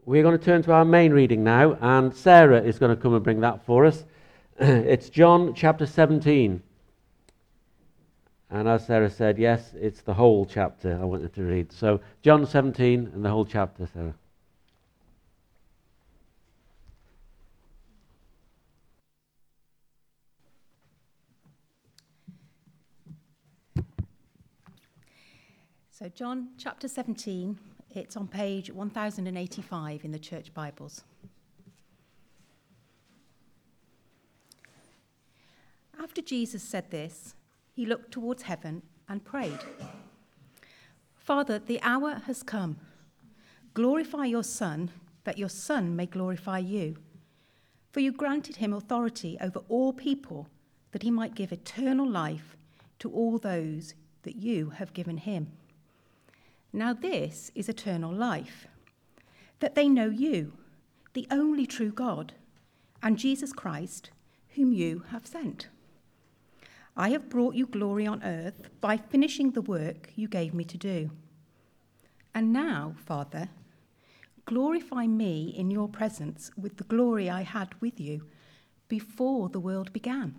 we're going to turn to our main reading now, and Sarah is going to come and bring that for us. It's John chapter 17. And as Sarah said, yes, it's the whole chapter I wanted to read. So, John 17 and the whole chapter, Sarah. So John chapter 17, it's on page 1085 in the Church Bibles. After Jesus said this, he looked towards heaven and prayed, "Father, the hour has come. Glorify your Son, that your Son may glorify you. For you granted him authority over all people, that he might give eternal life to all those that you have given him. Now this is eternal life, that they know you, the only true God, and Jesus Christ, whom you have sent. I have brought you glory on earth by finishing the work you gave me to do. And now, Father, glorify me in your presence with the glory I had with you before the world began.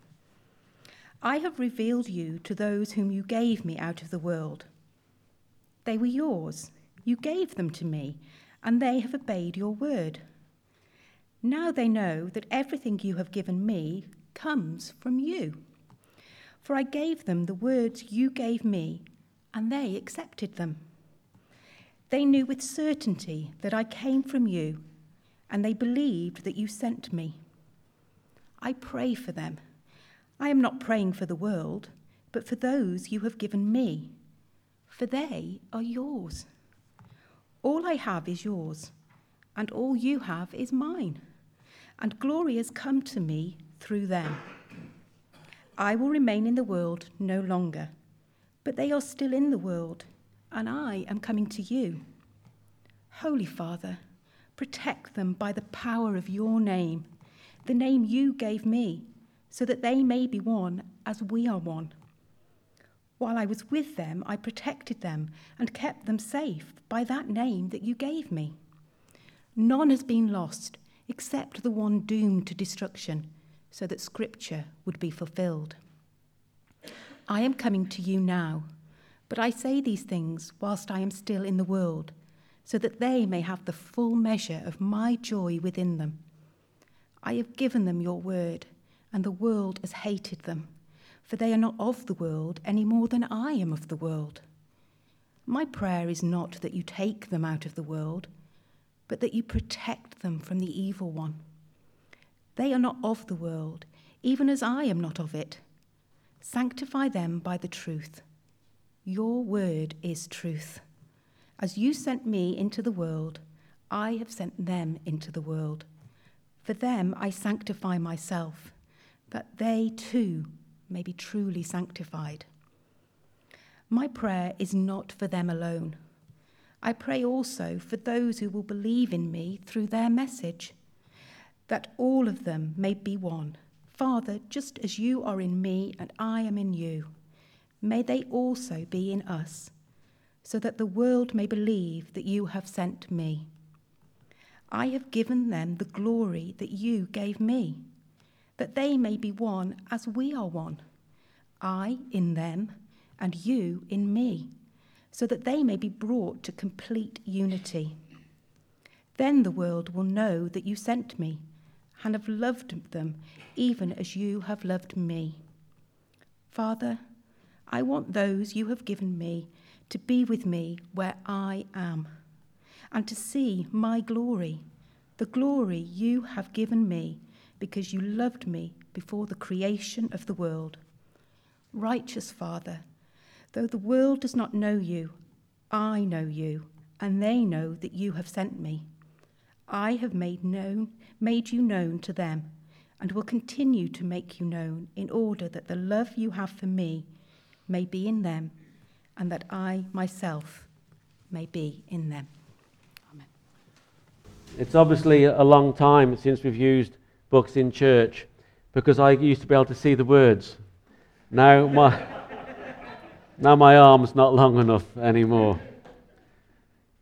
I have revealed you to those whom you gave me out of the world. They were yours. You gave them to me, and they have obeyed your word. Now they know that everything you have given me comes from you. For I gave them the words you gave me, and they accepted them. They knew with certainty that I came from you, and they believed that you sent me. I pray for them. I am not praying for the world, but for those you have given me, for they are yours. All I have is yours, and all you have is mine, and glory has come to me through them. I will remain in the world no longer, but they are still in the world, and I am coming to you. Holy Father, protect them by the power of your name, the name you gave me, so that they may be one as we are one. While I was with them, I protected them and kept them safe by that name that you gave me. None has been lost except the one doomed to destruction, so that Scripture would be fulfilled. I am coming to you now, but I say these things whilst I am still in the world, so that they may have the full measure of my joy within them. I have given them your word, and the world has hated them, for they are not of the world any more than I am of the world. My prayer is not that you take them out of the world, but that you protect them from the evil one. They are not of the world, even as I am not of it. Sanctify them by the truth. Your word is truth. As you sent me into the world, I have sent them into the world. For them I sanctify myself, that they too may be truly sanctified. My prayer is not for them alone. I pray also for those who will believe in me through their message, that all of them may be one. Father, just as you are in me and I am in you, may they also be in us, so that the world may believe that you have sent me. I have given them the glory that you gave me, that they may be one as we are one, I in them and you in me, so that they may be brought to complete unity. Then the world will know that you sent me and have loved them even as you have loved me. Father, I want those you have given me to be with me where I am, and to see my glory, the glory you have given me, because you loved me before the creation of the world. Righteous Father, though the world does not know you, I know you, and they know that you have sent me. I have made you known to them, and will continue to make you known, in order that the love you have for me may be in them, and that I myself may be in them. Amen. It's obviously a long time since we've used books in church, because I used to be able to see the words. Now my arm's not long enough anymore.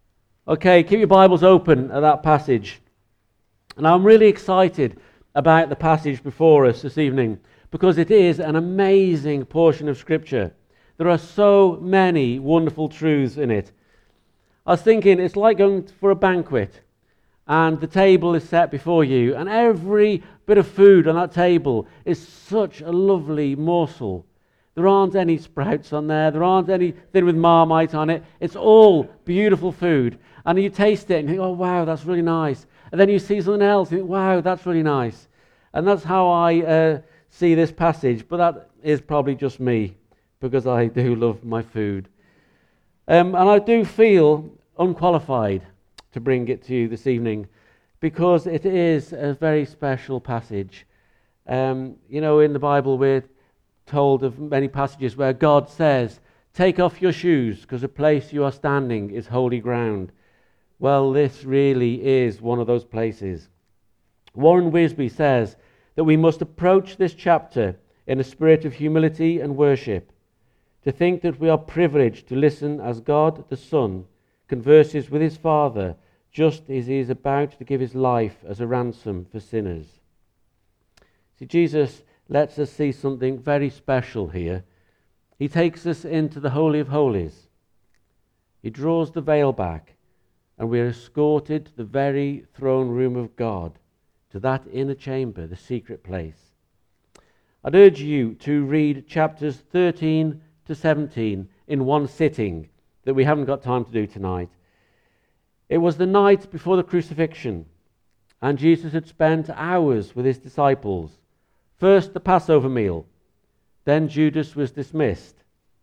Okay, keep your Bibles open at that passage. And I'm really excited about the passage before us this evening because it is an amazing portion of Scripture. There are so many wonderful truths in it. I was thinking it's like going for a banquet and the table is set before you and every bit of food on that table is such a lovely morsel. There aren't any sprouts on there. There aren't anything with Marmite on it. It's all beautiful food. And you taste it and you think, oh, wow, that's really nice. And then you see something else and you think, wow, that's really nice. And that's how I see this passage. But that is probably just me because I do love my food. And I do feel unqualified to bring it to you this evening because it is a very special passage. In the Bible we're told of many passages where God says, take off your shoes because the place you are standing is holy ground. Well, this really is one of those places. Warren Wisby says that we must approach this chapter in a spirit of humility and worship, to think that we are privileged to listen as God the Son converses with his Father just as he is about to give his life as a ransom for sinners. See, Jesus lets us see something very special here. He takes us into the Holy of Holies. He draws the veil back, and we are escorted to the very throne room of God, to that inner chamber, the secret place. I'd urge you to read chapters 13 to 17 in one sitting that we haven't got time to do tonight. It was the night before the crucifixion, and Jesus had spent hours with his disciples. First, the Passover meal. Then Judas was dismissed.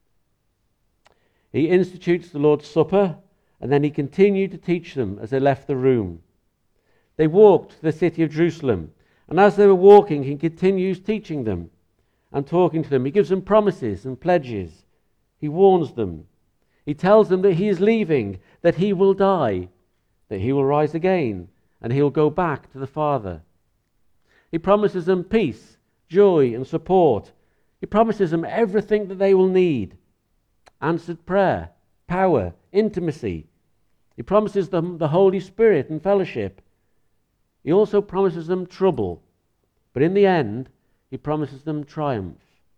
He institutes the Lord's Supper, and then he continued to teach them as they left the room. They walked to the city of Jerusalem, and as they were walking, he continues teaching them and talking to them. He gives them promises and pledges. He warns them. He tells them that he is leaving, that he will die, that he will rise again, and he will go back to the Father. He promises them peace, joy, and support. He promises them everything that they will need. Answered prayer, power, intimacy. He promises them the Holy Spirit and fellowship. He also promises them trouble. But in the end, he promises them triumph.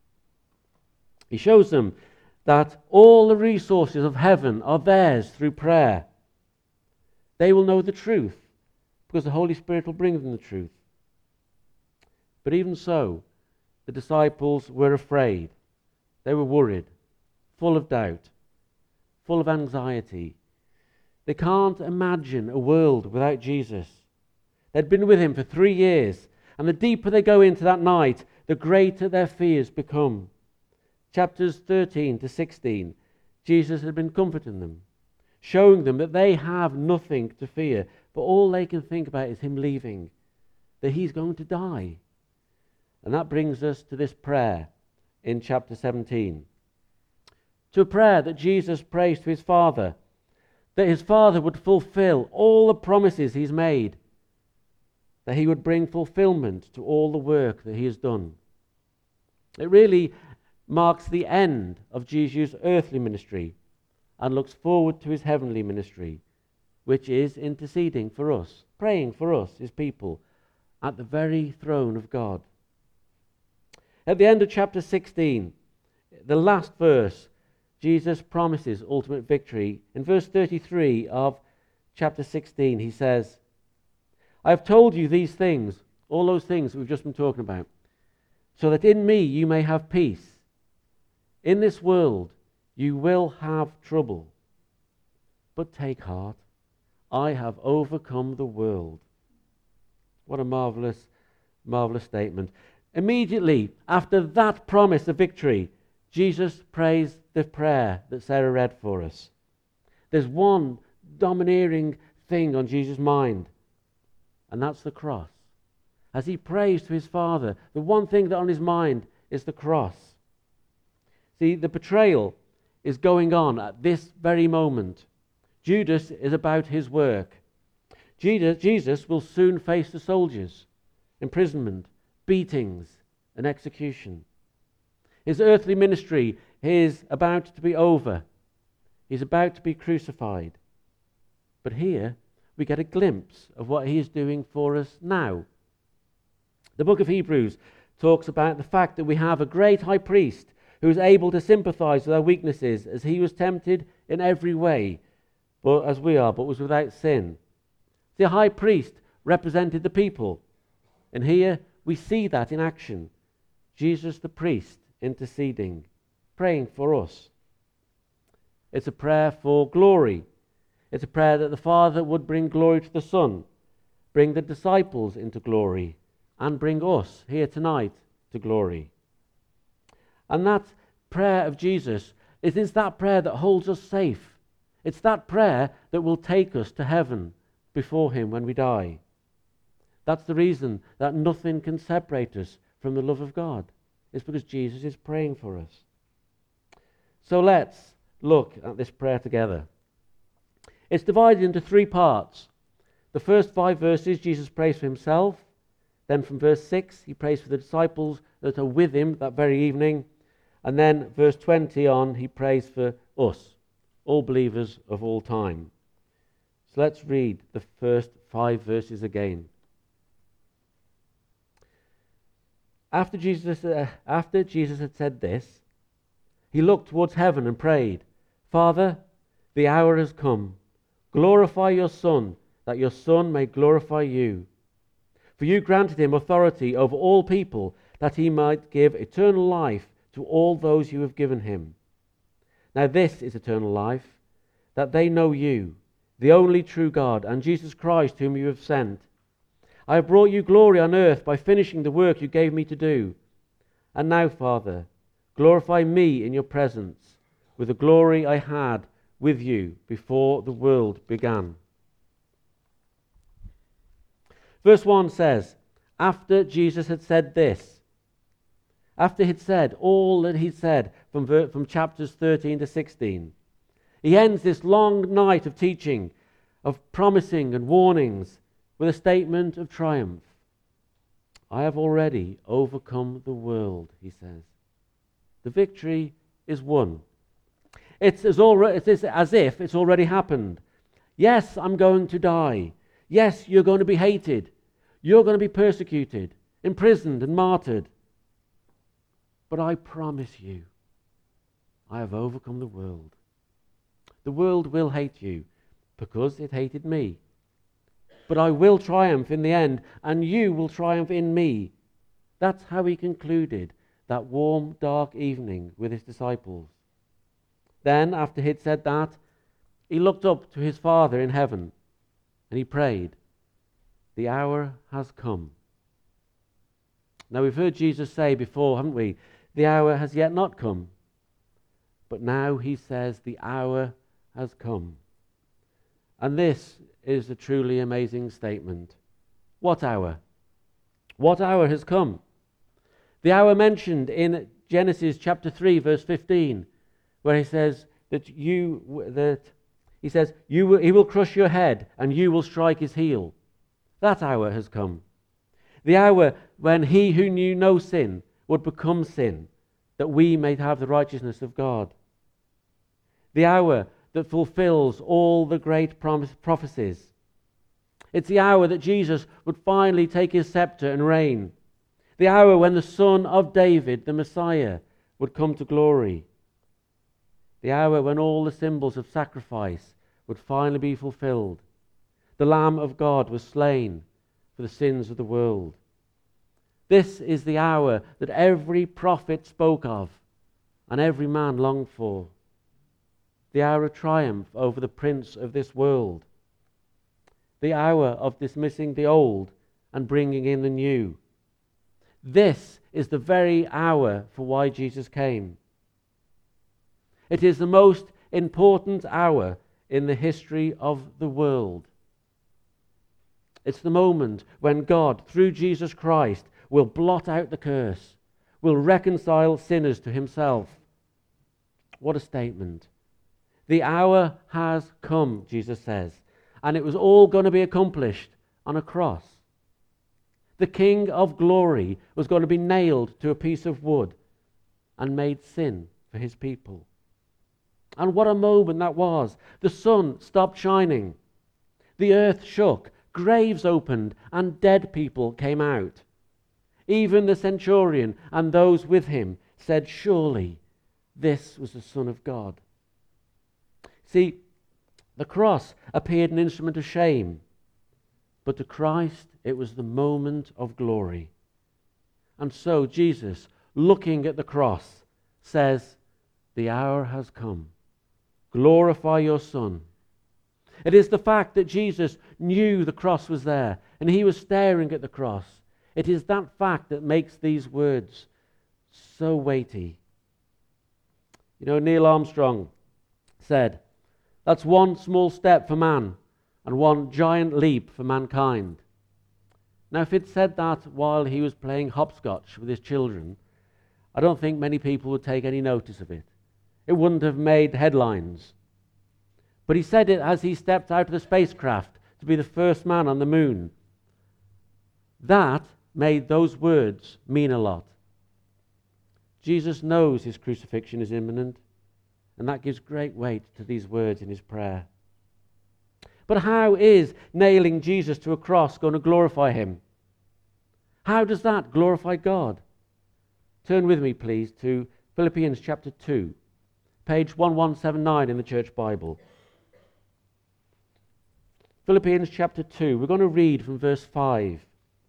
He shows them that all the resources of heaven are theirs through prayer. They will know the truth because the Holy Spirit will bring them the truth. But even so, the disciples were afraid. They were worried, full of doubt, full of anxiety. They can't imagine a world without Jesus. They'd been with him for 3 years, and the deeper they go into that night, the greater their fears become. Chapters 13 to 16, Jesus had been comforting them, showing them that they have nothing to fear, but all they can think about is him leaving, that he's going to die. And that brings us to this prayer in chapter 17. To a prayer that Jesus prays to his Father, that his Father would fulfill all the promises he's made, that he would bring fulfillment to all the work that he has done. It really marks the end of Jesus' earthly ministry and looks forward to his heavenly ministry, which is interceding for us, praying for us, his people, at the very throne of God. At the end of chapter 16, the last verse, Jesus promises ultimate victory. In verse 33 of chapter 16, he says, I have told you these things, all those things that we've just been talking about, so that in me you may have peace. In this world you will have trouble, but take heart, I have overcome the world. What a marvelous, marvelous statement. Immediately after that promise of victory, Jesus prays the prayer that Sarah read for us. There's one domineering thing on Jesus' mind, and that's the cross. As he prays to his Father, the one thing that on his mind is the cross. See, the betrayal is going on at this very moment. Judas is about his work. Jesus will soon face the soldiers, imprisonment, beatings, and execution. His earthly ministry is about to be over. He's about to be crucified. But here we get a glimpse of what he is doing for us now. The book of Hebrews talks about the fact that we have a great high priest who is able to sympathize with our weaknesses, as he was tempted in every way, but as we are, but was without sin. The high priest represented the people, and here we see that in action. Jesus the priest interceding, praying for us. It's a prayer for glory. It's a prayer that the Father would bring glory to the Son, bring the disciples into glory, and bring us here tonight to glory. And that prayer of Jesus is that prayer that holds us safe. It's that prayer that will take us to heaven before him when we die. That's the reason that nothing can separate us from the love of God. It's because Jesus is praying for us. So let's look at this prayer together. It's divided into 3 parts. The first 5 verses, Jesus prays for himself. Then from verse 6, he prays for the disciples that are with him that very evening. And then verse 20 on, he prays for us, all believers of all time. So let's read the first 5 verses again. After Jesus had said this, he looked towards heaven and prayed, Father, the hour has come. Glorify your Son, that your Son may glorify you. For you granted him authority over all people, that he might give eternal life to all those you have given him. Now this is eternal life, that they know you, the only true God, and Jesus Christ whom you have sent. I have brought you glory on earth by finishing the work you gave me to do. And now, Father, glorify me in your presence with the glory I had with you before the world began. Verse 1 says, after Jesus had said this, after he'd said all that he'd said from chapters 13 to 16, he ends this long night of teaching, of promising and warnings, with a statement of triumph. I have already overcome the world, he says. The victory is won. It's as if it's already happened. Yes, I'm going to die. Yes, you're going to be hated. You're going to be persecuted, imprisoned and martyred. But I promise you, I have overcome the world. The world will hate you because it hated me. But I will triumph in the end, and you will triumph in me. That's how he concluded that warm, dark evening with his disciples. Then, after he'd said that, he looked up to his Father in heaven, and he prayed, the hour has come. Now, we've heard Jesus say before, haven't we? The hour has yet not come. But now he says the hour has come. And this is a truly amazing statement. What hour? What hour has come? The hour mentioned in Genesis chapter 3, verse 15, where he says that he will crush your head and you will strike his heel. That hour has come. The hour when he who knew no sin would become sin, that we may have the righteousness of God. The hour that fulfills all the great prophecies. It's the hour that Jesus would finally take his scepter and reign. The hour when the Son of David, the Messiah, would come to glory. The hour when all the symbols of sacrifice would finally be fulfilled. The Lamb of God was slain for the sins of the world. This is the hour that every prophet spoke of and every man longed for. The hour of triumph over the prince of this world. The hour of dismissing the old and bringing in the new. This is the very hour for why Jesus came. It is the most important hour in the history of the world. It's the moment when God, through Jesus Christ, will blot out the curse, will reconcile sinners to himself. What a statement. The hour has come, Jesus says, and it was all going to be accomplished on a cross. The King of glory was going to be nailed to a piece of wood and made sin for his people. And what a moment that was. The sun stopped shining. The earth shook, graves opened, and dead people came out. Even the centurion and those with him said, "Surely this was the Son of God." See, the cross appeared an instrument of shame, but to Christ it was the moment of glory. And so Jesus, looking at the cross, says, "The hour has come. Glorify your Son." It is the fact that Jesus knew the cross was there and he was staring at the cross. It is that fact that makes these words so weighty. You know, Neil Armstrong said, "That's one small step for man and one giant leap for mankind." Now, if he'd said that while he was playing hopscotch with his children, I don't think many people would take any notice of it. It wouldn't have made headlines. But he said it as he stepped out of the spacecraft to be the first man on the moon. That made those words mean a lot. Jesus knows his crucifixion is imminent, and that gives great weight to these words in his prayer. But how is nailing Jesus to a cross going to glorify him? How does that glorify God? Turn with me, please, to Philippians chapter 2, page 1179 in the Church Bible. Philippians chapter 2, we're going to read from verse 5.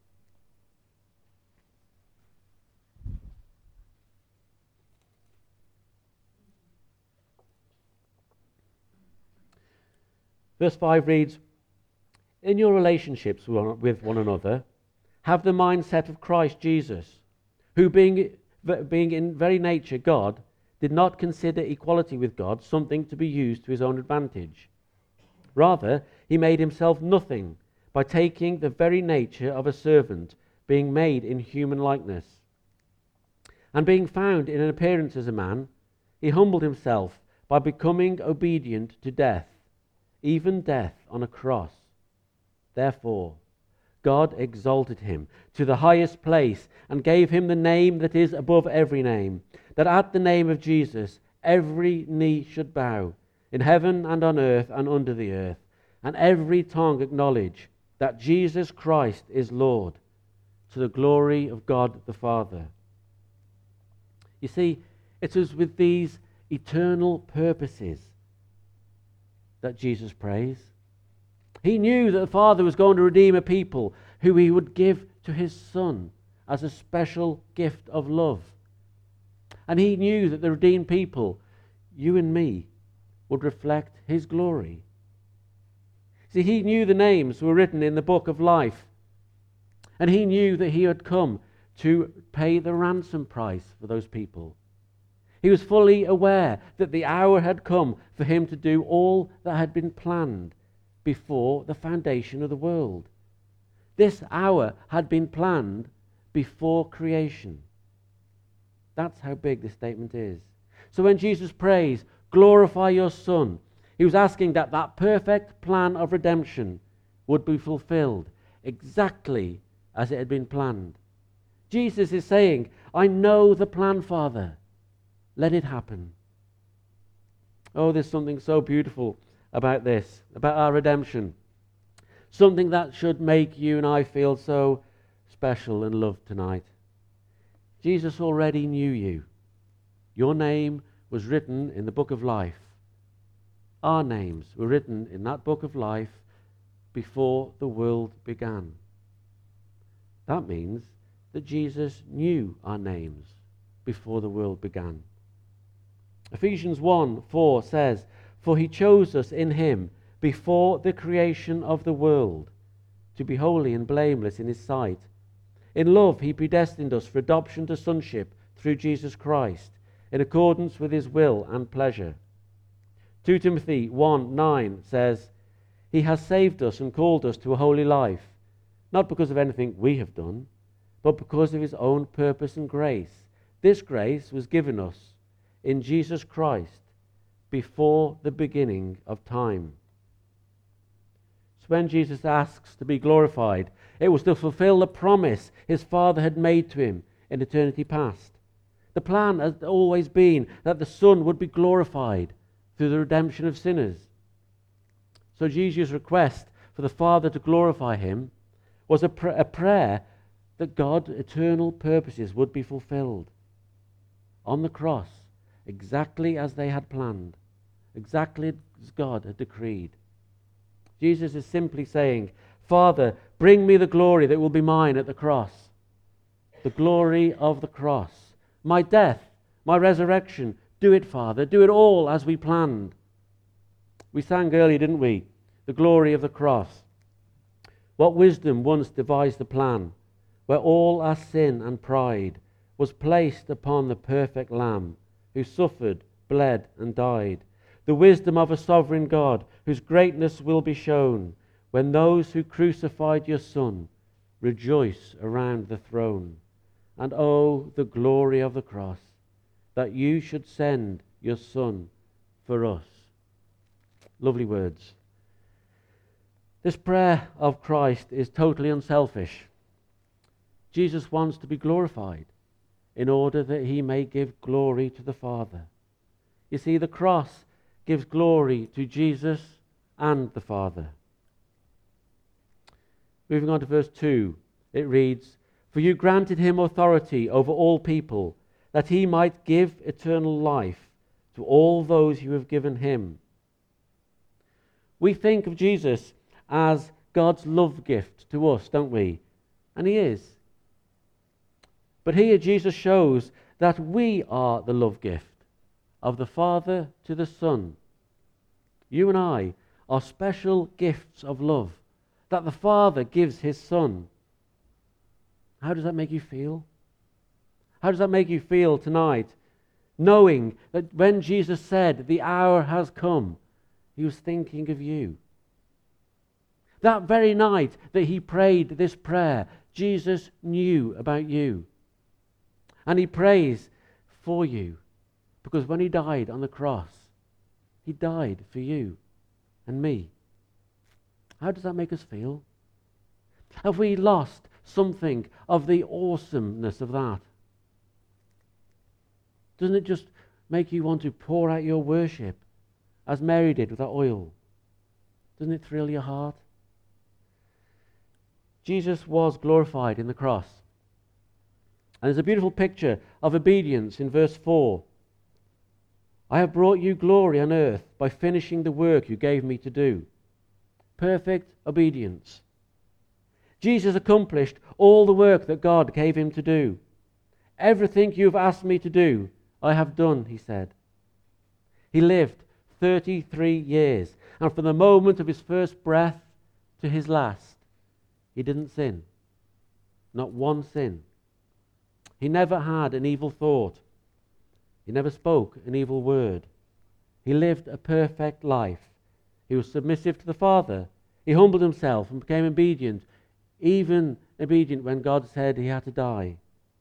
Verse 5 reads, "In your relationships with one another, have the mindset of Christ Jesus, who being in very nature God, did not consider equality with God something to be used to his own advantage. Rather, he made himself nothing by taking the very nature of a servant, being made in human likeness. And being found in an appearance as a man, he humbled himself by becoming obedient to death, even death on a cross. Therefore, God exalted him to the highest place and gave him the name that is above every name, that at the name of Jesus every knee should bow, in heaven and on earth and under the earth, and every tongue acknowledge that Jesus Christ is Lord, to the glory of God the Father." You see, it was with these eternal purposes that Jesus prays. He knew that the Father was going to redeem a people who he would give to his Son as a special gift of love. And he knew that the redeemed people, you and me, would reflect his glory. See, he knew the names were written in the book of life. And he knew that he had come to pay the ransom price for those people. He was fully aware that the hour had come for him to do all that had been planned before the foundation of the world. This hour had been planned before creation. That's how big this statement is. So when Jesus prays, "Glorify your Son," he was asking that that perfect plan of redemption would be fulfilled exactly as it had been planned. Jesus is saying, "I know the plan, Father. Let it happen." Oh, there's something so beautiful about this, about our redemption. Something that should make you and I feel so special and loved tonight. Jesus already knew you. Your name was written in the book of life. Our names were written in that book of life before the world began. That means that Jesus knew our names before the world began. Ephesians 1:4 says, "For he chose us in him before the creation of the world to be holy and blameless in his sight. In love he predestined us for adoption to sonship through Jesus Christ, in accordance with his will and pleasure." 2 Timothy 1:9 says, "He has saved us and called us to a holy life, not because of anything we have done, but because of his own purpose and grace. This grace was given us in Jesus Christ before the beginning of time." So when Jesus asks to be glorified, it was to fulfill the promise his Father had made to him in eternity past. The plan has always been that the Son would be glorified through the redemption of sinners. So Jesus' request for the Father to glorify him was a prayer that God's eternal purposes would be fulfilled on the cross, exactly as they had planned, exactly as God had decreed. Jesus is simply saying, Father, bring me the glory that will be mine at the cross. The glory of the cross. My death, my resurrection. Do it, Father. Do it all as we planned. We sang earlier, didn't we? The glory of the cross. What wisdom once devised the plan where all our sin and pride was placed upon the perfect Lamb who suffered, bled, and died. The wisdom of a sovereign God whose greatness will be shown when those who crucified your Son rejoice around the throne. And oh, the glory of the cross, that you should send your Son for us. Lovely words. This prayer of Christ is totally unselfish. Jesus wants to be glorified in order that he may give glory to the Father. You see, the cross gives glory to Jesus and the Father. Moving on to verse 2, it reads, For you granted him authority over all people, that he might give eternal life to all those you have given him. We think of Jesus as God's love gift to us, don't we? And he is. But here Jesus shows that we are the love gift of the Father to the Son. You and I are special gifts of love that the Father gives his Son. How does that make you feel? How does that make you feel tonight, knowing that when Jesus said, the hour has come, he was thinking of you? That very night that he prayed this prayer, Jesus knew about you. And he prays for you, because when he died on the cross, he died for you and me. How does that make us feel? Have we lost something of the awesomeness of that? Doesn't it just make you want to pour out your worship as Mary did with that oil? Doesn't it thrill your heart? Jesus was glorified in the cross. And there's a beautiful picture of obedience in verse 4. I have brought you glory on earth by finishing the work you gave me to do. Perfect obedience. Jesus accomplished all the work that God gave him to do. Everything you've asked me to do, I have done, he said. He lived 33 years, and from the moment of his first breath to his last, he didn't sin. Not one sin. He never had an evil thought. He never spoke an evil word. He lived a perfect life. He was submissive to the Father. He humbled himself and became obedient, even obedient when God said he had to die.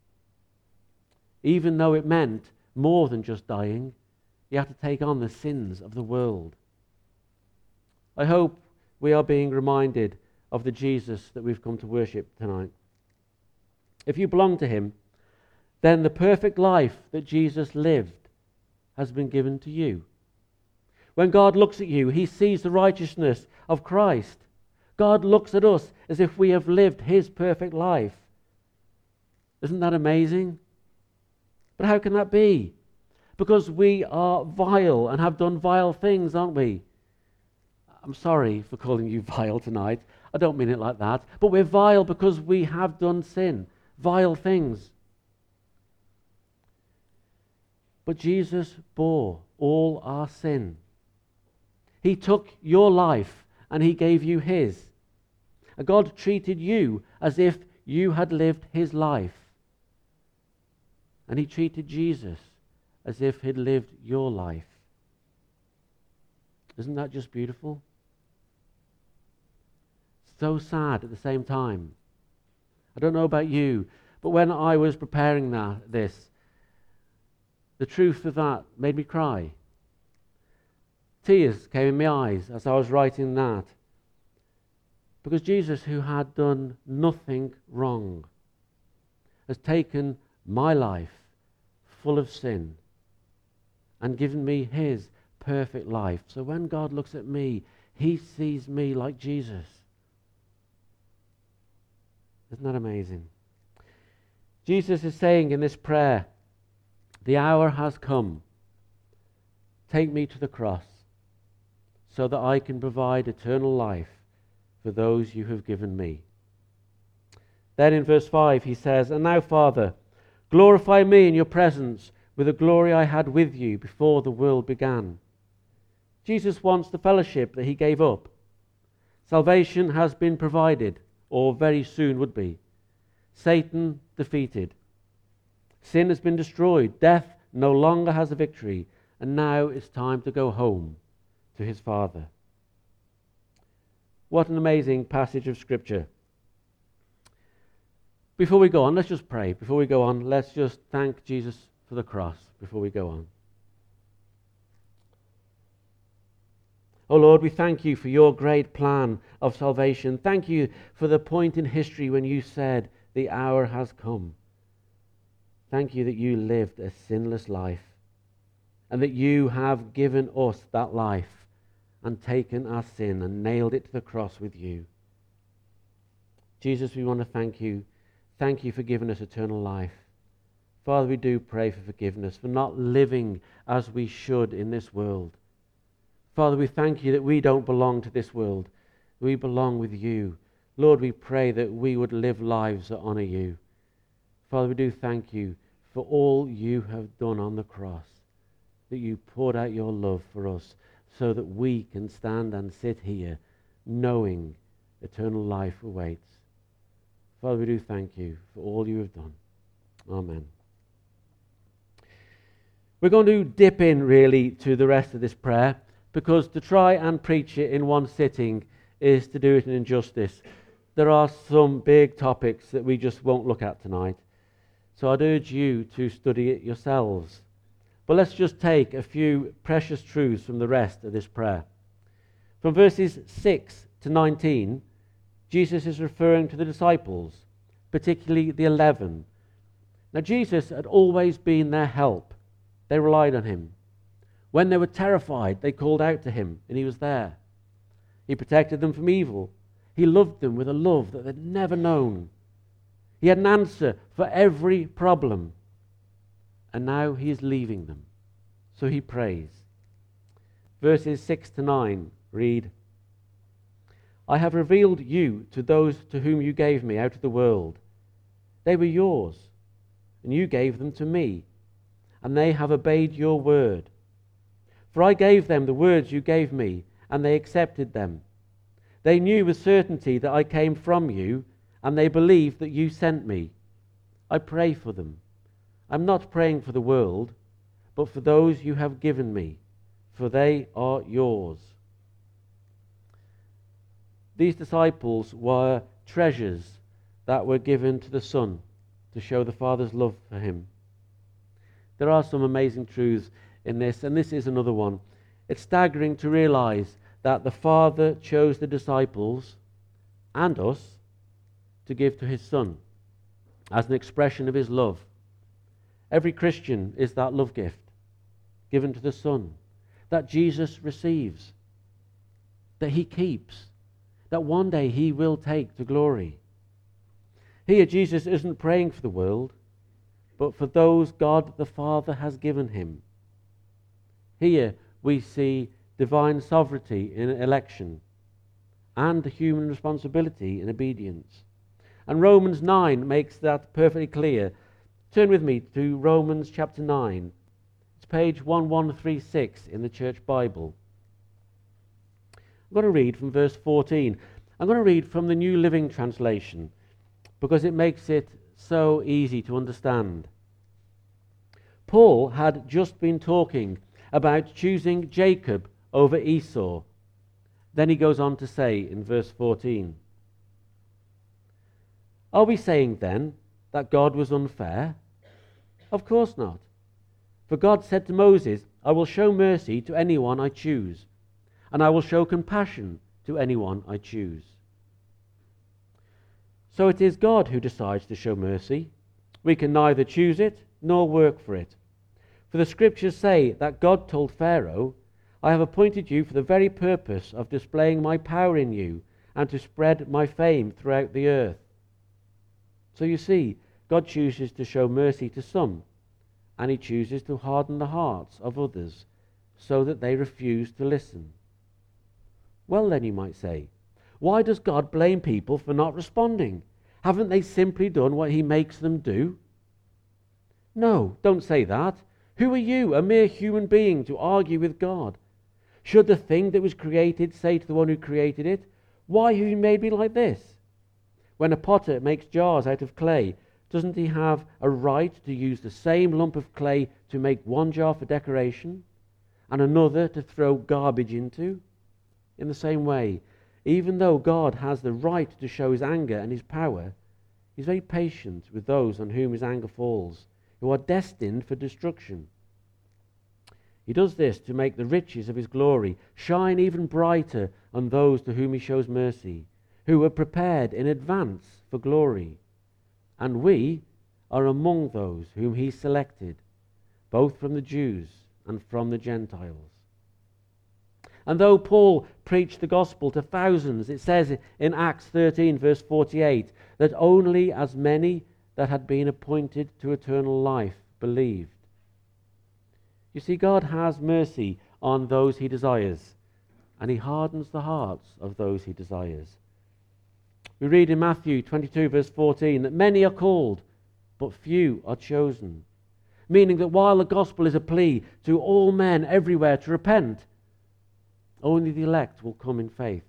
Even though it meant more than just dying, he had to take on the sins of the world. I hope we are being reminded of the Jesus that we've come to worship tonight. If you belong to him, then the perfect life that Jesus lived has been given to you. When God looks at you, he sees the righteousness of Christ. God looks at us as if we have lived his perfect life. Isn't that amazing? But how can that be? Because we are vile and have done vile things, aren't we? I'm sorry for calling you vile tonight. I don't mean it like that. But we're vile because we have done sin, vile things. But Jesus bore all our sin. He took your life and he gave you his. And God treated you as if you had lived his life. And he treated Jesus as if he'd lived your life. Isn't that just beautiful? So sad at the same time. I don't know about you, but when I was preparing this, the truth of that made me cry. Tears came in my eyes as I was writing that. Because Jesus, who had done nothing wrong, has taken my life full of sin and given me his perfect life. So when God looks at me, he sees me like Jesus. Isn't that amazing? Jesus is saying in this prayer, the hour has come. Take me to the cross so that I can provide eternal life for those you have given me. Then in verse 5 he says, and now, Father, glorify me in your presence with the glory I had with you before the world began. Jesus wants the fellowship that he gave up. Salvation has been provided, or very soon would be. Satan defeated. Sin has been destroyed. Death no longer has a victory. And now it's time to go home to his Father. What an amazing passage of Scripture. Before we go on, let's just pray. Before we go on, let's just thank Jesus for the cross before we go on. Oh Lord, we thank you for your great plan of salvation. Thank you for the point in history when you said, the hour has come. Thank you that you lived a sinless life and that you have given us that life and taken our sin and nailed it to the cross with you. Jesus, we want to thank you. Thank you for giving us eternal life. Father, we do pray for forgiveness for not living as we should in this world. Father, we thank you that we don't belong to this world. We belong with you. Lord, we pray that we would live lives that honor you. Father, we do thank you for all you have done on the cross, that you poured out your love for us so that we can stand and sit here knowing eternal life awaits. Father, we do thank you for all you have done. Amen. We're going to dip in really to the rest of this prayer, because to try and preach it in one sitting is to do it an injustice. There are some big topics that we just won't look at tonight. So I'd urge you to study it yourselves. But let's just take a few precious truths from the rest of this prayer. From verses 6 to 19, Jesus is referring to the disciples, particularly the 11. Now Jesus had always been their help. They relied on him. When they were terrified, they called out to him, and he was there. He protected them from evil. He loved them with a love that they'd never known. He had an answer for every problem. And now he is leaving them. So he prays. Verses 6 to 9 read, I have revealed you to those to whom you gave me out of the world. They were yours, and you gave them to me, and they have obeyed your word. For I gave them the words you gave me, and they accepted them. They knew with certainty that I came from you, and they believed that you sent me. I pray for them. I'm not praying for the world, but for those you have given me, for they are yours. These disciples were treasures that were given to the Son to show the Father's love for him. There are some amazing truths in this, and this is another one. It's staggering to realize that the Father chose the disciples and us to give to his Son as an expression of his love. Every Christian is that love gift given to the Son that Jesus receives, that he keeps, that one day he will take to glory. Here Jesus isn't praying for the world, but for those God the Father has given him. Here we see divine sovereignty in election and human responsibility in obedience. And Romans 9 makes that perfectly clear. Turn with me to Romans chapter 9. It's page 1136 in the Church Bible. I'm going to read from verse 14. I'm going to read from the New Living Translation because it makes it so easy to understand. Paul had just been talking about choosing Jacob over Esau. Then he goes on to say in verse 14, are we saying then that God was unfair? Of course not. For God said to Moses, I will show mercy to anyone I choose, and I will show compassion to anyone I choose. So it is God who decides to show mercy. We can neither choose it nor work for it. For the scriptures say that God told Pharaoh, I have appointed you for the very purpose of displaying my power in you and to spread my fame throughout the earth. So you see, God chooses to show mercy to some, and he chooses to harden the hearts of others so that they refuse to listen. Well then, you might say, why does God blame people for not responding? Haven't they simply done what he makes them do? No, don't say that. Who are you, a mere human being, to argue with God? Should the thing that was created say to the one who created it, why have you made me like this? When a potter makes jars out of clay, doesn't he have a right to use the same lump of clay to make one jar for decoration and another to throw garbage into? In the same way, even though God has the right to show his anger and his power, he's very patient with those on whom his anger falls, who are destined for destruction. He does this to make the riches of his glory shine even brighter on those to whom he shows mercy, who were prepared in advance for glory. And we are among those whom he selected, both from the Jews and from the Gentiles. And though Paul preached the gospel to thousands, it says in Acts 13, verse 48, that only as many that had been appointed to eternal life believed. You see, God has mercy on those he desires, and he hardens the hearts of those he desires. We read in Matthew 22, verse 14, that many are called, but few are chosen. Meaning that while the gospel is a plea to all men everywhere to repent, only the elect will come in faith.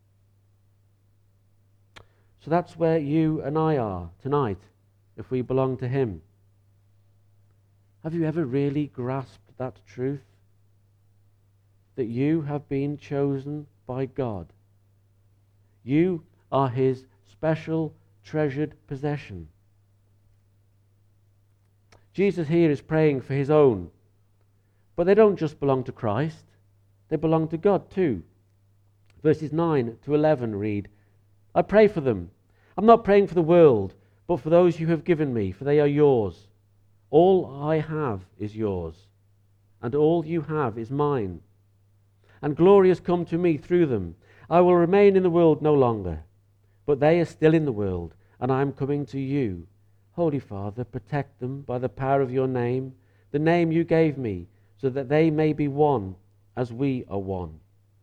So that's where you and I are tonight, if we belong to him. Have you ever really grasped that truth? That you have been chosen by God. You are his special, treasured possession. Jesus here is praying for his own, but they don't just belong to Christ, they belong to God too. Verses 9 to 11 read, I pray for them. I'm not praying for the world, but for those you have given me, for they are yours. All I have is yours, and all you have is mine. And glory has come to me through them. I will remain in the world no longer, but they are still in the world, and I am coming to you. Holy Father, protect them by the power of your name, the name you gave me, so that they may be one as we are one.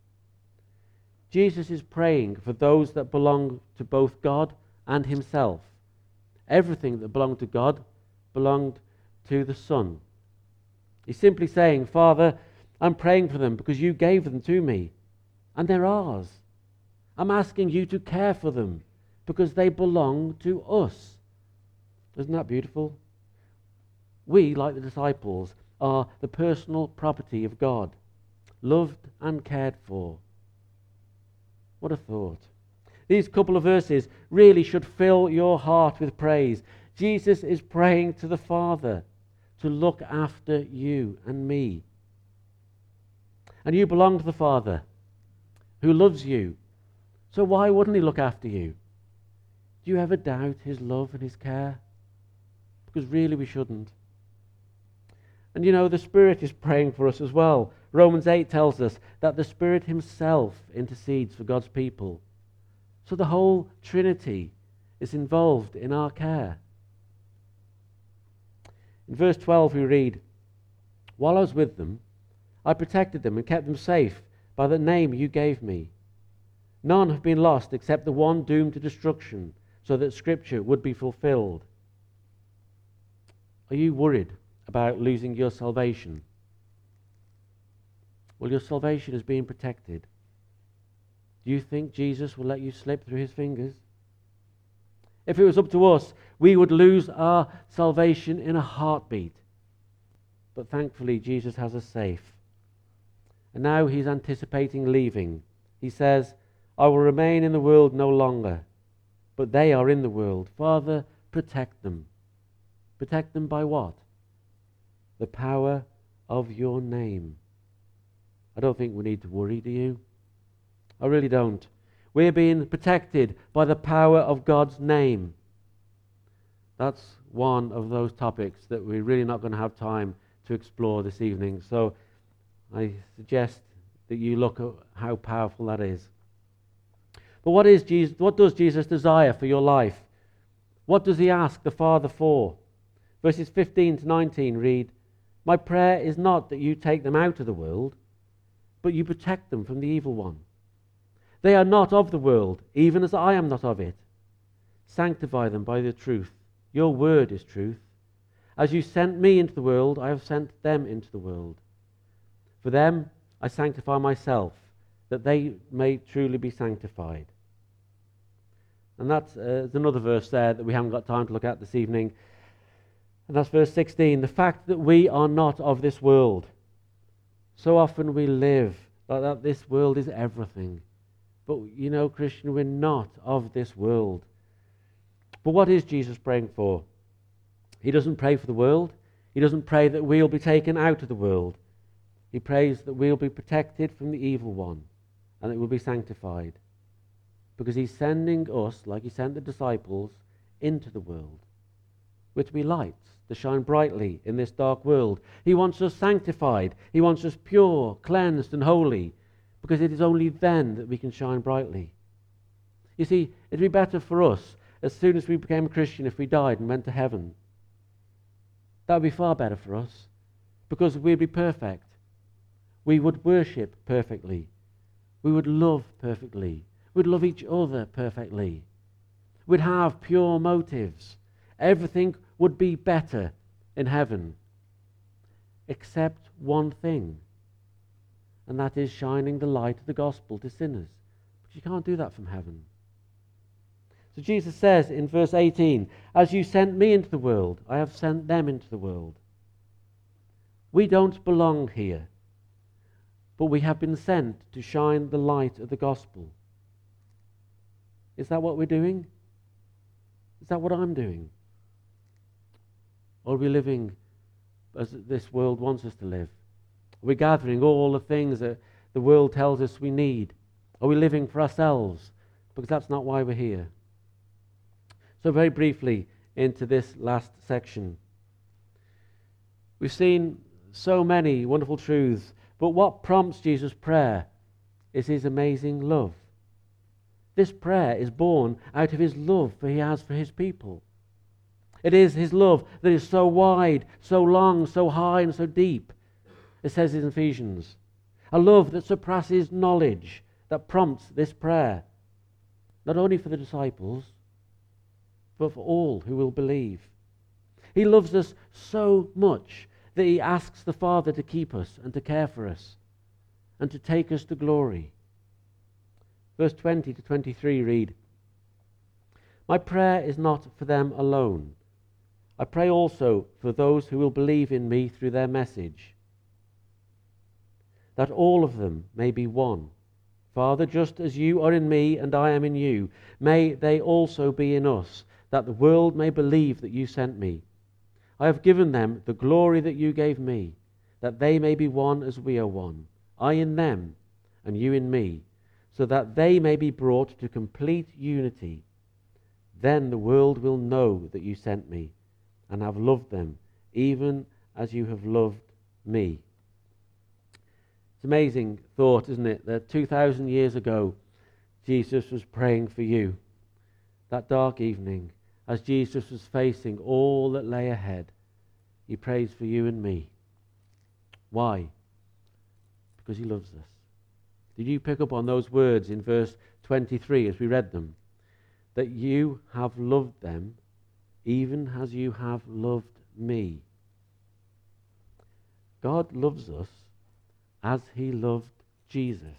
Jesus is praying for those that belong to both God and himself. Everything that belonged to God belonged to the Son. He's simply saying, Father, I'm praying for them because you gave them to me, and they're ours. I'm asking you to care for them because they belong to us. Isn't that beautiful? We, like the disciples, are the personal property of God, loved and cared for. What a thought. These couple of verses really should fill your heart with praise. Jesus is praying to the Father to look after you and me. And you belong to the Father who loves you. So why wouldn't he look after you? Do you ever doubt his love and his care? Because really we shouldn't. And you know, the Spirit is praying for us as well. Romans 8 tells us that the Spirit himself intercedes for God's people. So the whole Trinity is involved in our care. In verse 12 we read, while I was with them, I protected them and kept them safe by the name you gave me. None have been lost except the one doomed to destruction, so that Scripture would be fulfilled. Are you worried about losing your salvation? Well, your salvation is being protected. Do you think Jesus will let you slip through his fingers? If it was up to us, we would lose our salvation in a heartbeat. But thankfully, Jesus has us safe. And now he's anticipating leaving. He says, I will remain in the world no longer, but they are in the world. Father, protect them. Protect them by what? The power of your name. I don't think we need to worry, do you? I really don't. We're being protected by the power of God's name. That's one of those topics that we're really not going to have time to explore this evening. So I suggest that you look at how powerful that is. But what does Jesus desire for your life? What does he ask the Father for? Verses 15 to 19 read, "My prayer is not that you take them out of the world, but you protect them from the evil one. They are not of the world, even as I am not of it. Sanctify them by the truth. Your word is truth. As you sent me into the world, I have sent them into the world. For them I sanctify myself, that they may truly be sanctified." And that's another verse there that we haven't got time to look at this evening. And that's verse 16. The fact that we are not of this world. So often we live like that this world is everything. But you know, Christian, we're not of this world. But what is Jesus praying for? He doesn't pray for the world. He doesn't pray that we'll be taken out of the world. He prays that we'll be protected from the evil one and that we'll be sanctified. Because he's sending us, like he sent the disciples, into the world. We're to be lights to shine brightly in this dark world. He wants us sanctified. He wants us pure, cleansed and holy. Because it is only then that we can shine brightly. You see, it'd be better for us as soon as we became a Christian if we died and went to heaven. That would be far better for us. Because we'd be perfect. We would worship perfectly. We would love perfectly. We'd love each other perfectly. We'd have pure motives. Everything would be better in heaven. Except one thing. And that is shining the light of the gospel to sinners. But you can't do that from heaven. So Jesus says in verse 18, "As you sent me into the world, I have sent them into the world." We don't belong here. But we have been sent to shine the light of the gospel. Is that what we're doing? Is that what I'm doing? Or are we living as this world wants us to live? Are we gathering all the things that the world tells us we need? Are we living for ourselves? Because that's not why we're here. So very briefly into this last section. We've seen so many wonderful truths, but what prompts Jesus' prayer is his amazing love. This prayer is born out of his love he has for his people. It is his love that is so wide, so long, so high and so deep. It says in Ephesians, a love that surpasses knowledge that prompts this prayer, not only for the disciples, but for all who will believe. He loves us so much that he asks the Father to keep us and to care for us and to take us to glory. Verse 20 to 23 read, "My prayer is not for them alone. I pray also for those who will believe in me through their message, that all of them may be one. Father, just as you are in me and I am in you, may they also be in us, that the world may believe that you sent me. I have given them the glory that you gave me, that they may be one as we are one, I in them and you in me, so that they may be brought to complete unity. Then the world will know that you sent me and have loved them, even as you have loved me." It's an amazing thought, isn't it, that 2,000 years ago, Jesus was praying for you. That dark evening, as Jesus was facing all that lay ahead, he prays for you and me. Why? Because he loves us. Did you pick up on those words in verse 23 as we read them? That you have loved them even as you have loved me. God loves us as he loved Jesus.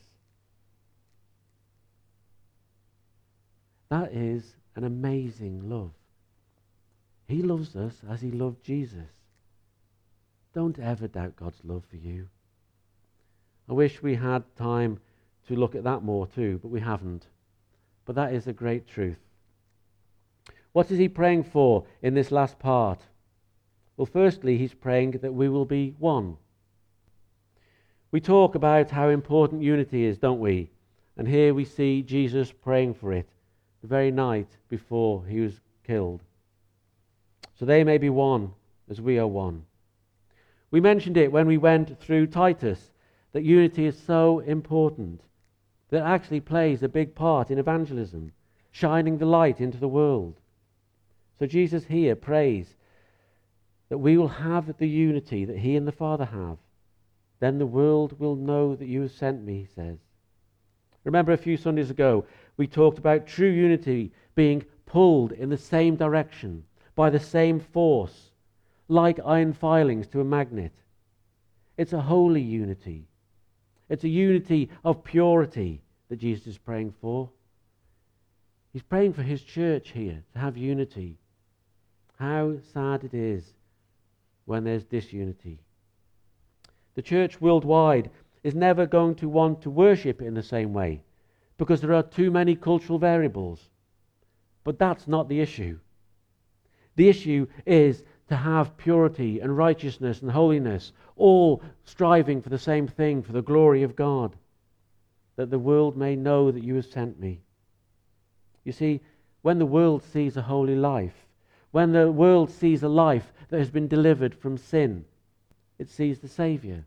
That is an amazing love. He loves us as he loved Jesus. Don't ever doubt God's love for you. I wish we had time to look at that more too, but we haven't. But that is a great truth. What is he praying for in this last part? Well, firstly, he's praying that we will be one. We talk about how important unity is, don't we? And here we see Jesus praying for it the very night before he was killed. So they may be one as we are one. We mentioned it when we went through Titus, that unity is so important, that it actually plays a big part in evangelism, shining the light into the world. So Jesus here prays that we will have the unity that he and the Father have. Then the world will know that you have sent me, he says. Remember a few Sundays ago, we talked about true unity being pulled in the same direction, by the same force, like iron filings to a magnet. It's a holy unity. It's a unity of purity that Jesus is praying for. He's praying for his church here to have unity. How sad it is when there's disunity. The church worldwide is never going to want to worship in the same way because there are too many cultural variables. But that's not the issue. The issue is to have purity and righteousness and holiness, all striving for the same thing, for the glory of God, that the world may know that you have sent me. You see, when the world sees a holy life, when the world sees a life that has been delivered from sin, it sees the Saviour.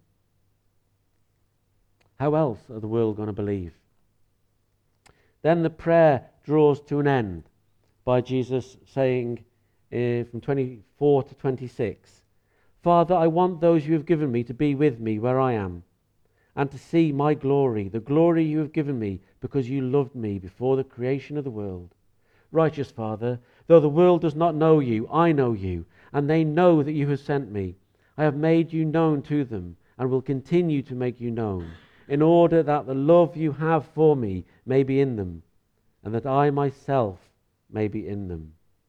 How else are the world going to believe? Then the prayer draws to an end by Jesus saying from 24 to 26, Father, I want those you have given me to be with me where I am, and to see my glory, the glory you have given me because you loved me before the creation of the world. Righteous Father, though the world does not know you, I know you, and they know that you have sent me. I have made you known to them, and will continue to make you known, in order that the love you have for me may be in them, and that I myself may be in them.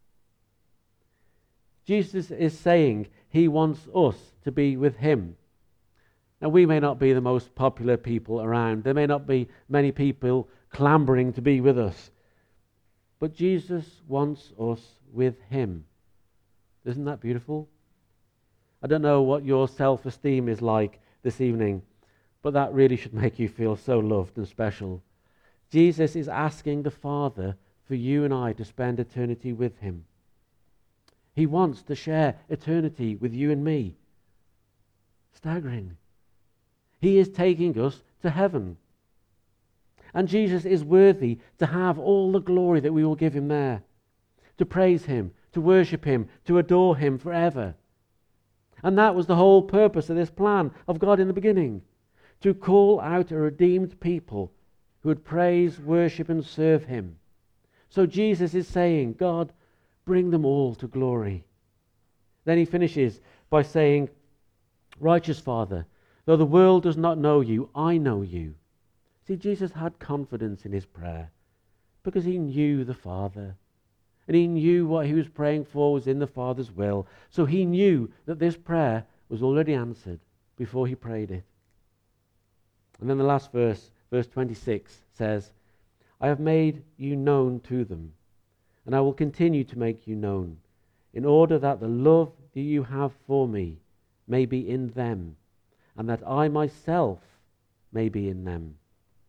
Jesus is saying he wants us to be with him. Now, we may not be the most popular people around. There may not be many people clambering to be with us. But Jesus wants us with him. Isn't that beautiful? I don't know what your self-esteem is like this evening, but that really should make you feel so loved and special. Jesus is asking the Father for you and I to spend eternity with him. He wants to share eternity with you and me. Staggering. He is taking us to heaven. And Jesus is worthy to have all the glory that we will give him there. To praise him, to worship him, to adore him forever. And that was the whole purpose of this plan of God in the beginning. To call out a redeemed people who would praise, worship and serve him. So Jesus is saying, God, bring them all to glory. Then he finishes by saying, Righteous Father, though the world does not know you, I know you. See, Jesus had confidence in his prayer because he knew the Father. And he knew what he was praying for was in the Father's will. So he knew that this prayer was already answered before he prayed it. And then the last verse, verse 26, says, I have made you known to them, and I will continue to make you known, in order that the love that you have for me may be in them, and that I myself may be in them.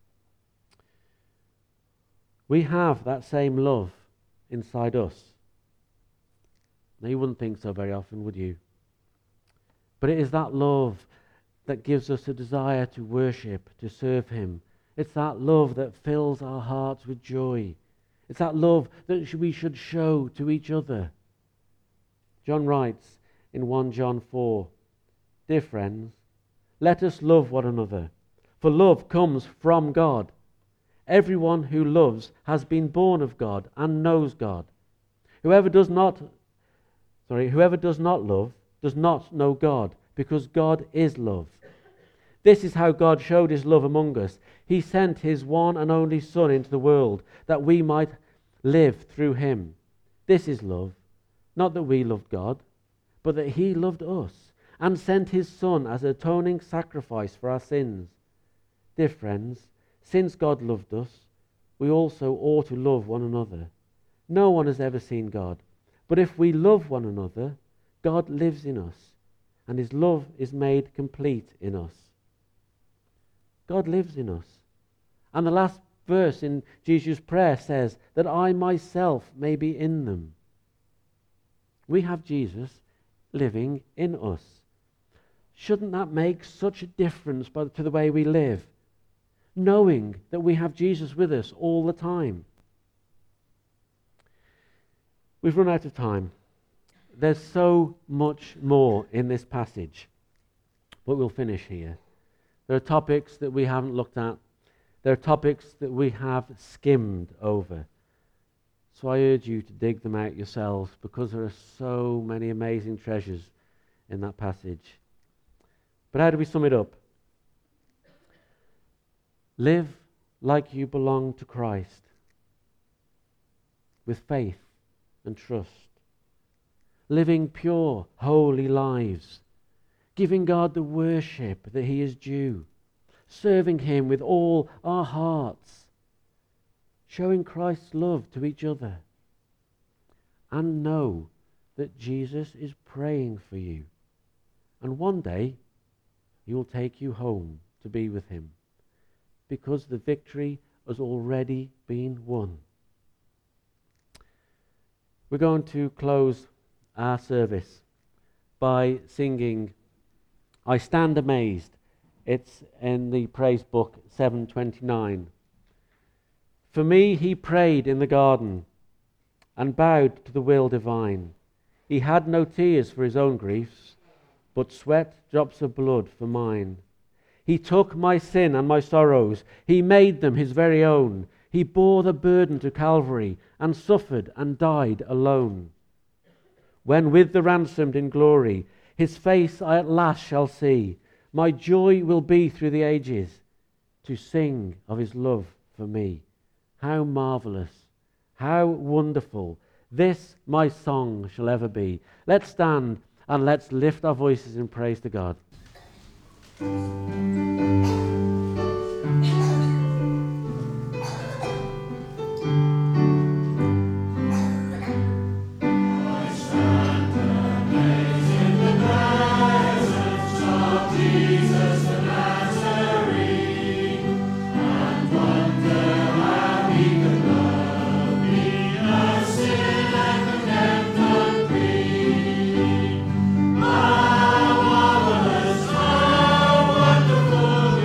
We have that same love inside us. Now, you wouldn't think so very often, would you? But it is that love that gives us a desire to worship, to serve him. It's that love that fills our hearts with joy. It's that love that we should show to each other. John writes in 1 John 4, Dear friends, let us love one another, for love comes from God. Everyone who loves has been born of God and knows God. Whoever does not love does not know God, because God is love. This is how God showed his love among us. He sent his one and only Son into the world, that we might live through him. This is love, not that we loved God, but that he loved us, and sent his Son as an atoning sacrifice for our sins. Dear friends, since God loved us, we also ought to love one another. No one has ever seen God, but if we love one another, God lives in us, and his love is made complete in us. God lives in us. And the last verse in Jesus' prayer says that I myself may be in them. We have Jesus living in us. Shouldn't that make such a difference to the way we live? Knowing that we have Jesus with us all the time. We've run out of time. There's so much more in this passage, but we'll finish here. There are topics that we haven't looked at. There are topics that we have skimmed over. So I urge you to dig them out yourselves, because there are so many amazing treasures in that passage. But how do we sum it up? Live like you belong to Christ, with faith and trust. Living pure, holy lives, giving God the worship that he is due, serving him with all our hearts, showing Christ's love to each other, and know that Jesus is praying for you. And one day, he will take you home to be with him, because the victory has already been won. We're going to close our service by singing I Stand Amazed. It's in the praise book 729. For me he prayed in the garden and bowed to the will divine. He had no tears for his own griefs, but sweat drops of blood for mine. He took my sin and my sorrows, he made them his very own. He bore the burden to Calvary and suffered and died alone. When with the ransomed in glory his face I at last shall see, my joy will be through the ages to sing of his love for me. How marvelous, how wonderful, this my song shall ever be. Let's stand and let's lift our voices in praise to God. Wonderful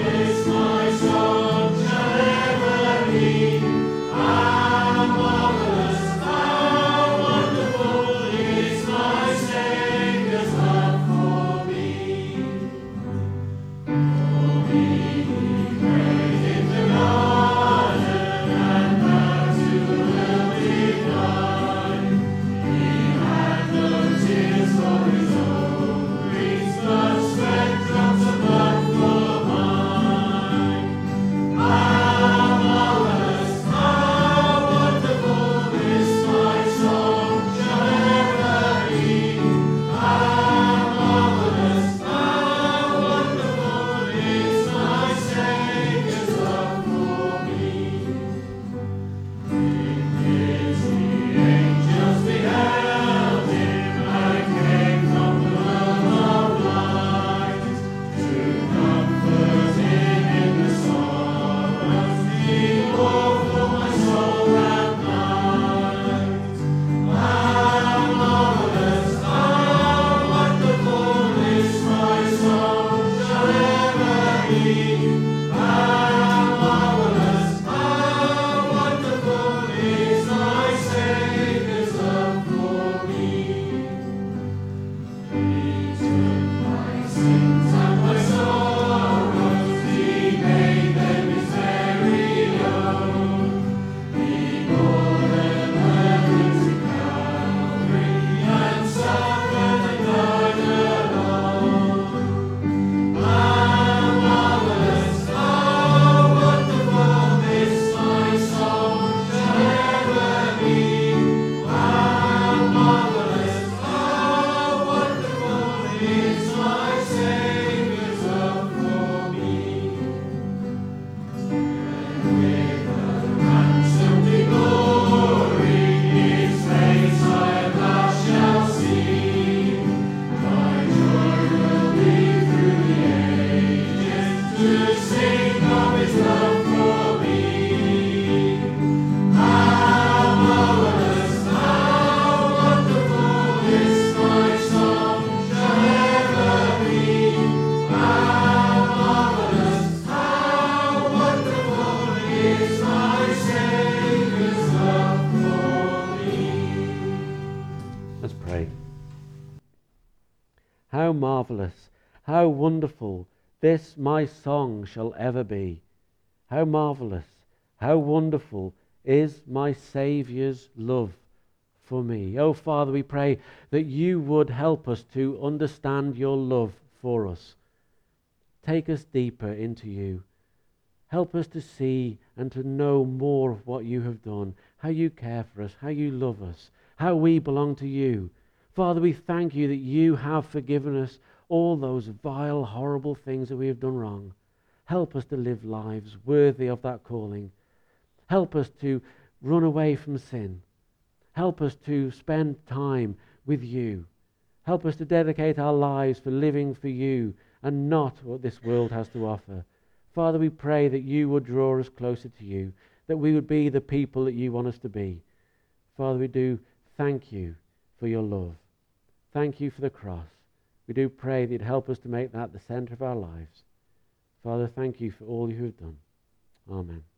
Let's pray. How marvellous, how wonderful this my song shall ever be. How marvellous, how wonderful is my Saviour's love for me. Oh, Father, we pray that you would help us to understand your love for us. Take us deeper into you. Help us to see and to know more of what you have done, how you care for us, how you love us, how we belong to you. Father, we thank you that you have forgiven us all those vile, horrible things that we have done wrong. Help us to live lives worthy of that calling. Help us to run away from sin. Help us to spend time with you. Help us to dedicate our lives for living for you and not what this world has to offer. Father, we pray that you would draw us closer to you, that we would be the people that you want us to be. Father, we do thank you for your love. Thank you for the cross. We do pray that you'd help us to make that the center of our lives. Father, thank you for all you have done. Amen.